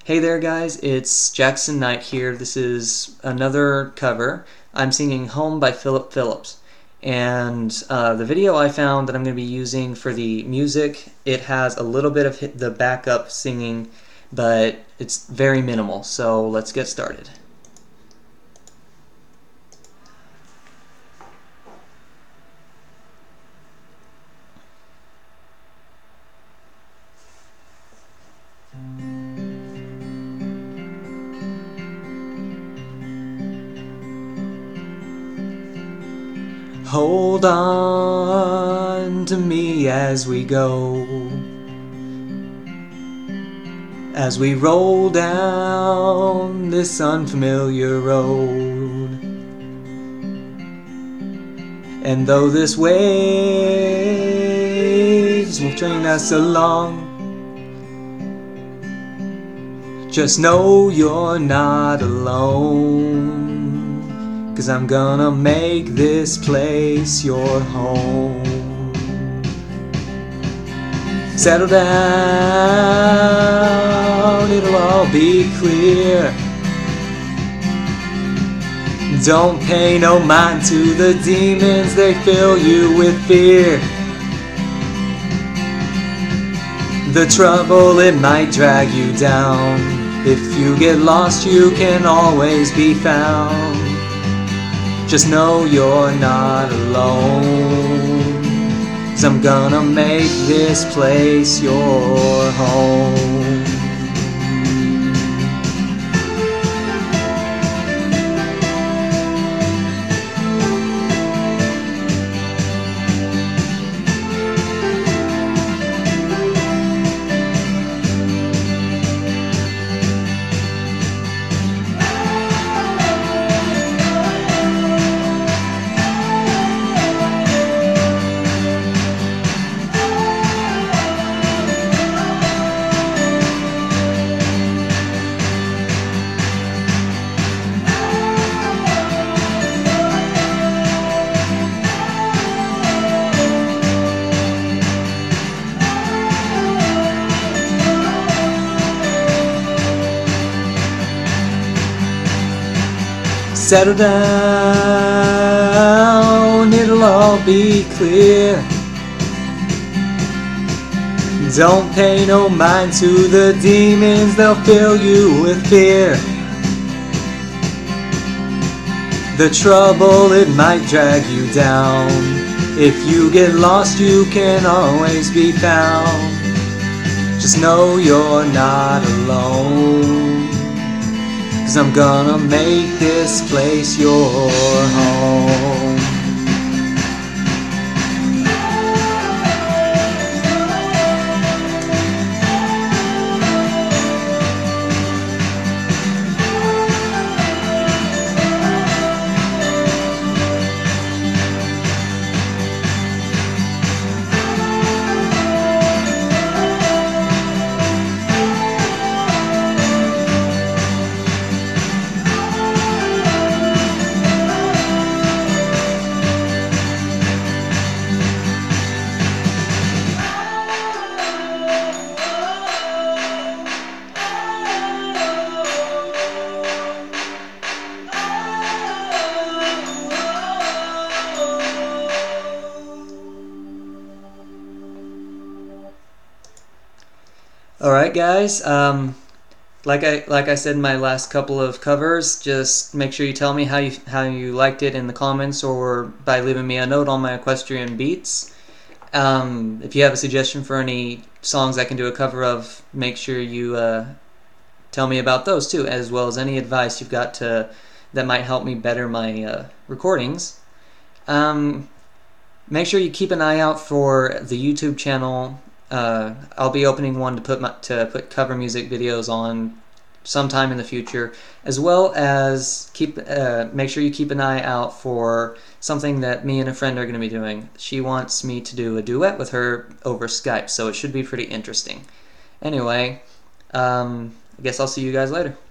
Hey there guys, it's Jackson Knight here. This is another cover. I'm singing Home by Philip Phillips. And the video I found that I'm going to be using for the music, it has a little bit of the backup singing, but it's very minimal. So let's get started. Hold on to me as we go, as we roll down this unfamiliar road. And though this waves will bring us along, just know you're not alone. 'Cause I'm gonna make this place your home. Settle down, it'll all be clear. Don't pay no mind to the demons, they fill you with fear. The trouble, it might drag you down. If you get lost, you can always be found. Just know you're not alone, 'cause I'm gonna make this place your home. Settle down, it'll all be clear. Don't pay no mind to the demons, they'll fill you with fear. The trouble, it might drag you down. If you get lost, you can always be found. Just know you're not alone, 'cause I'm gonna make this place your home. Alright guys, like I said in my last couple of covers, just make sure you tell me how you liked it in the comments or by leaving me a note on my Equestrian Beats. If you have a suggestion for any songs I can do a cover of, make sure you tell me about those too, as well as any advice you've got that might help me better my recordings. Make sure you keep an eye out for the YouTube channel. I'll be opening one to put cover music videos on sometime in the future, as well as make sure you keep an eye out for something that me and a friend are going to be doing. She wants me to do a duet with her over Skype, so it should be pretty interesting. Anyway, I guess I'll see you guys later.